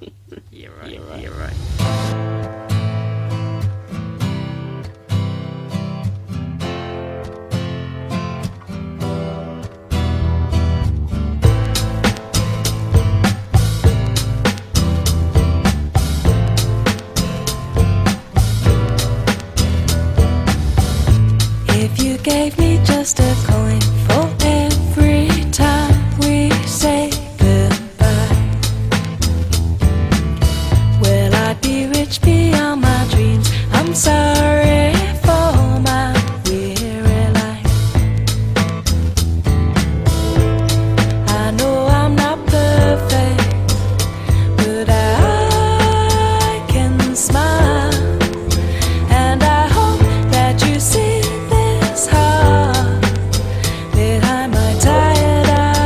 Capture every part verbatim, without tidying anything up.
You're right. You're right. You're right. If you gave me just a coin for every time we say goodbye, well, I'd be rich beyond my dreams. I'm sorry for my weary life. I know I'm not perfect, but I can smile, and I hope that you see this heart behind my tired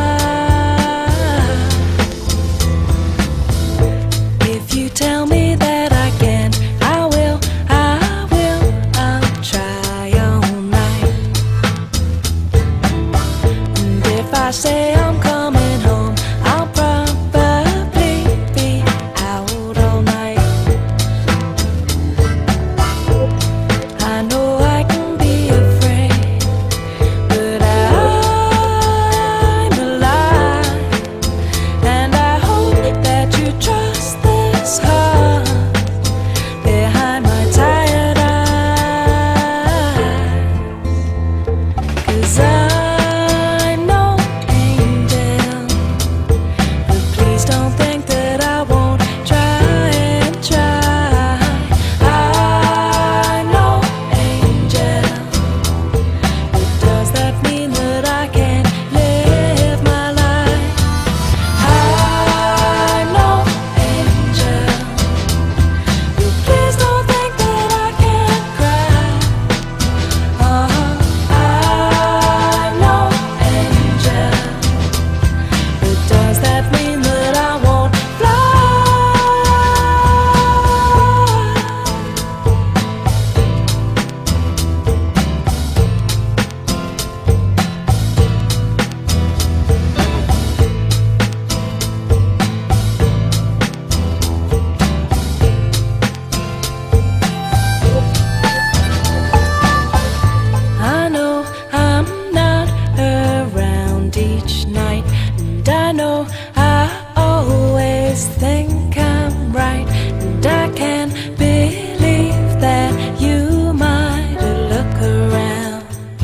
eye. If you tell me that I can, I will, I will, I'll try all night. And if I say I'm coming home, I'll probably be out all night. I know I can be afraid, but I'm alive, and I hope that you trust this heart behind my tired eyes. 'Cause I'm no angel, but please don't think that I won't try and try. I'm no angel, but does that mean that I can't live my life? I'm no angel, but please don't think that I can't cry. Oh, I'm no angel, but does that mean that I won't fly? I know I'm not around each night, and I know I always think I'm right, and I can't believe that you might look around.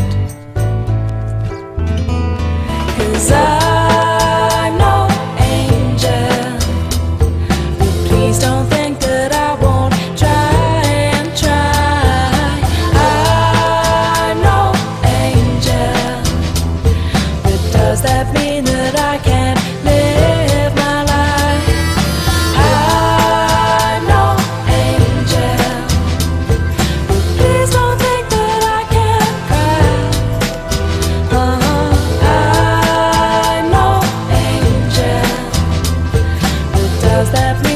'Cause I'm no angel, but please don't think that I won't try and try. I'm no angel, but does that mean that I can't live my life? I'm no angel, but please don't think that I can't cry. Oh, I'm no angel, but does that mean